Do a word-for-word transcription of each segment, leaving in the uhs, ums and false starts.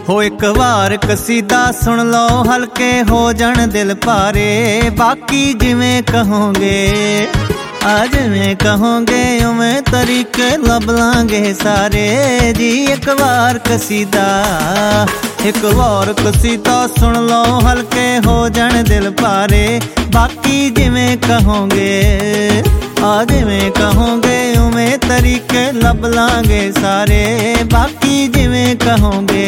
हो एक बार कसीदा सुन लो हल्के हो जान दिल पारे, बाकी जिवें कहोगे आज में कहोगे उमें तरीके लब लांगे सारे जी। एक बार कसीदा एक बार कसीदा सुन लो हल्के हो जान दिल पारे, बाकी जिवें कहोगे आज में कहोगे उमें तरीके लब लांगे सारे, बाकी जिवें कहोगे।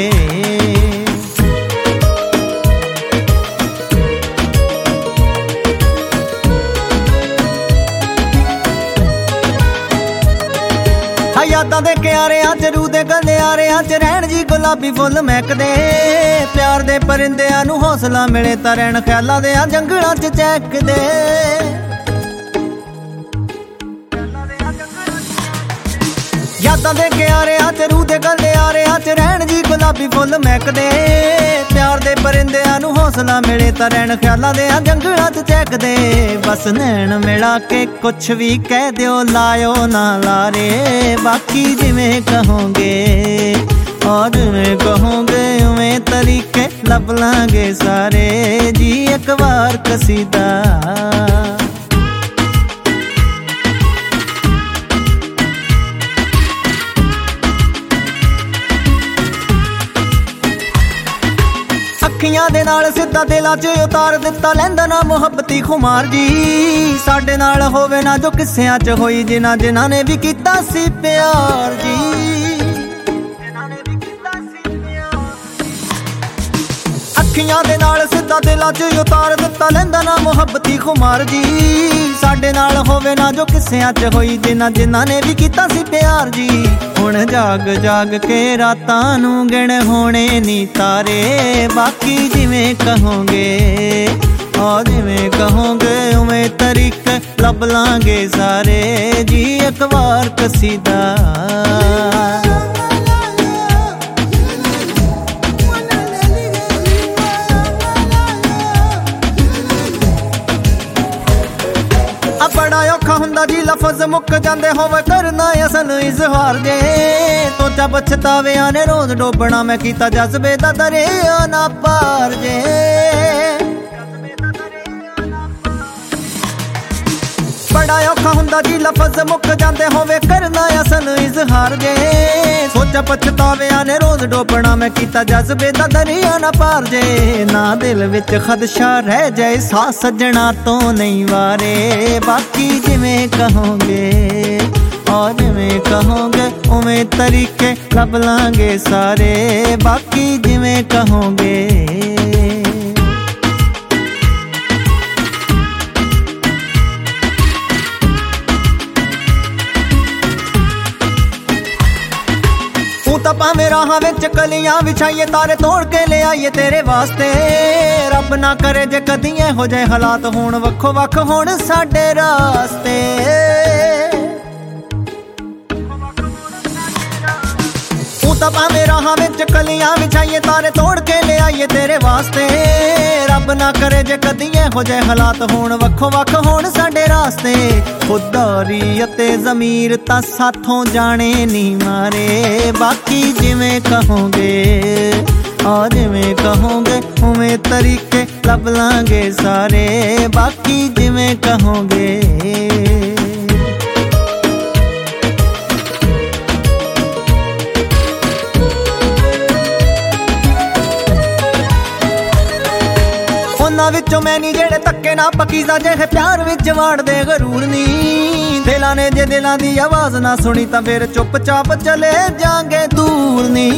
यादां दे क्यारे अज रू दे गलियारे अज रहन जी गुलाबी फुल महकदे, प्यार दे परिंदियां नूं हौसला मिले तां रहन ख्यालां दे जंगलां च चहकदे। यादां दे क्यारे अज रू दे गलियारे अज रहन जी गुलाबी फुल महकदे, प्यार दे परिंदियां नूं हौसला मिले तां रहन ख्यालां दे जंगलां च चहकदे। बस नैन मिला के कुछ भी कह दिओ लायो ना लारे, बाकी जिवें कहोगे और जिवें कहोगे उवें तरीके लब लांगे सारे जी। एक बार कसीदा अखियां दे नाल सिद्धा दिलां च उतार दिता लैंदा ना मुहब्बती खुमार जी। साडे नाल होवे ना जो किस्सियां च होई जिन्हां जिन्हां ने भी कीता सी प्यार जी। अखियां दे नाल सिद्धा दिलां च उतार दिता लैंदा ना मुहब्बती खुमार जी। साडे नाल होवे ना जो किस्सियां च होई जिन्हां जिन्हां ने भी कीता सी प्यार जी। हुण जाग जाग के रातां नूं गिण होणे नी तारे, बाकी जिवें कहोगे और जिवें कहोगे उवें तरीके लब लांगे सारे जी। एक बार कसीदा बड़ा औखा हुंदा जी लफज मुक जांदे होवे करना असल इजहार जे। सोचा पछतावियां ने रोज डोबना मैं कीता जज्बे दा दरिया ना पार जे। बड़ा औखा हुंदा जी लफज मुक जांदे होवे करना असल इजहार जे। सोचा पछतावियां ने रोज डोबना मैं कीता जज्बे दा दरिया ना पार जे। ना दिल विच खदशा रह जाए सा सजना तो नहीं वारे, बाकी जिवें कहोगे और जिवें कहोगे उवें तरीके लब लांगे सारे, बाकी जिवें कहोगे। भावें राहां विच कलियां विछाइए तारे तोड़ के ले आइए तेरे वास्ते, रब ना करे जे कदी इहो जे हालात होण वक्खो वक्ख होण साडे रास्ते। तां भावें राहां विच कलियां विछाइए तारे तोड़ के ले आइए तेरे वास्ते, रब ना करे जे कदी इहो जे हालात होण वक्खो वक्ख होण साडे रास्ते। खुददारी अते ज़मीर तां साथों जाने नी मारे, बाकी जिवें कहोगे और जिवें कहोगे उवें तरीके लब लांगे सारे, बाकी जिवें कहोगे। उन्हां विचों मैं नी जेड़े धक्के ना पकीज़ा जेहे प्यार विच वाड़दे गरूर नी। दिलां ने जे दिलां दी आवाज़ ना सुनी तां फिर चुप चाप चले जांगे दूर नी।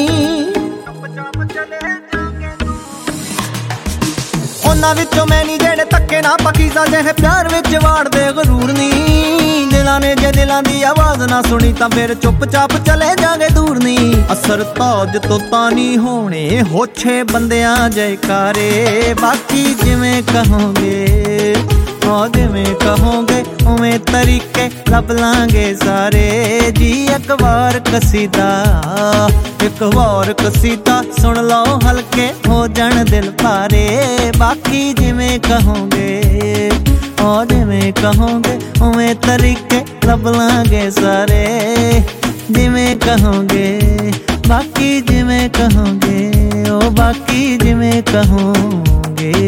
उन्हां विचों मैं नी जेड़े धक्के ना पकीज़ा जेहे प्यार विच वाड़दे गरूर नी। दिलां ने जे दिलां दी आवाज़ ना सुनी तां फिर चुप चाप चले जांगे दूर नी। असर ताज तो तानी होने होछे बंदियां जयकारे, बाकी जिवें कहोगे और जिवें कहोगे उवें तरीके लब लांगे सारे जी। एक बार कसीदा एक बार कसीदा सुन लो हल्के हो जान दिल पारे, बाकी जिवें कहोगे और जिवें कहोगे उवें तरीके लब लांगे सारे, जिवें कहोगे बाकी जिवें कहोगे। बाकी जिवें कहोगे।